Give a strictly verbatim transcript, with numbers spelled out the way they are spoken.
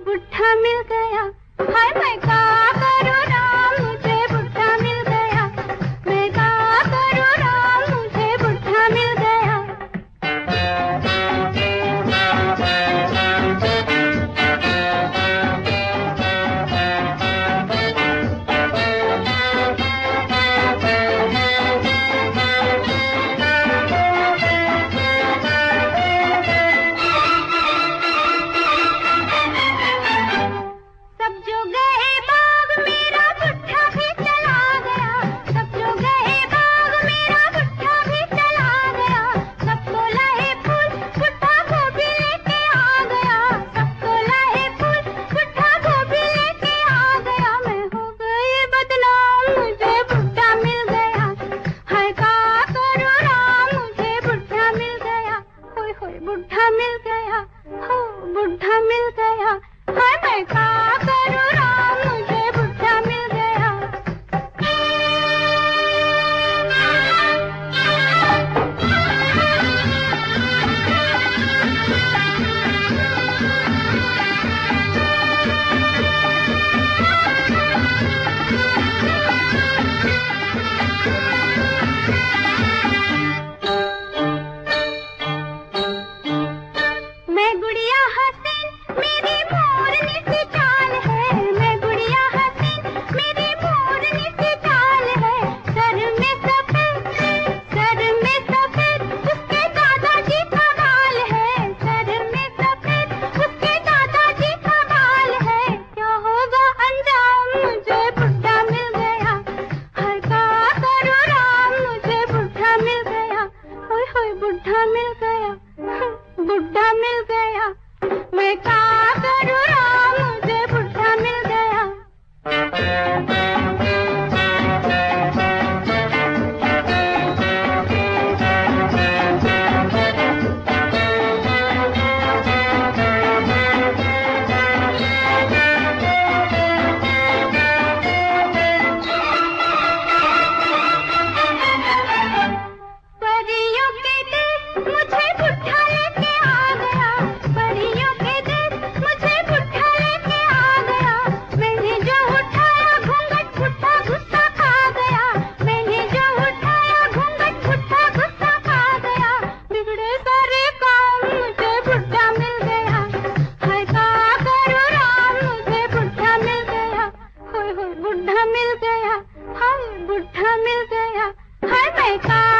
बुढ़ा मिल गया, हाय मैं क्या करूँ राम, मुझे बुढ़ा मिल गया, मैं क्या करूँ राम, मुझे बुढ़ा मिल गया। बुढ़ा मिल गया, हो बुढ़ा मिल गया, हाय मैं क्या करूँ राम, मुझे बुढ़ा मिल गया। मैं गुड़िया हसीन मेरी मोरनी सी चाल है, मैं गुड़िया हसीन मेरी मोरनी सी चाल है, सर में सफेद सर में सफेद उसके दादाजी का बाल है, सर में सफेद उसके दादाजी का बाल है। क्या होगा अंजाम, मुझे बुढ़ा मिल गया, हर क्या करूँ राम, मुझे बुढ़ा मिल गया, होय होय बुढ़ा मिल गया, बुढ़ा मिल गया, मैं क्या करूँ राम, मुझे बुढ़ा मिल गया। परियों के देश मुझे बुढ़ा लेके आ गया, परियों के देश मुझे बुढ़ा लेके आ गया, मैंने जो उठाया घूंघट बुढ़ा गुस्सा खा गया, मैंने जो उठाया घूंघट बुढ़ा गुस्सा खा गया, बिगड़े सारे काम मुझे बुढ़ा मिल गया, हाय क्या करूँ राम, मुझे बुढ़ा मिल गया, होय होय बुढ़ा मिल गया, हाय बुढ़ा मिल गया, हाय मैं क्या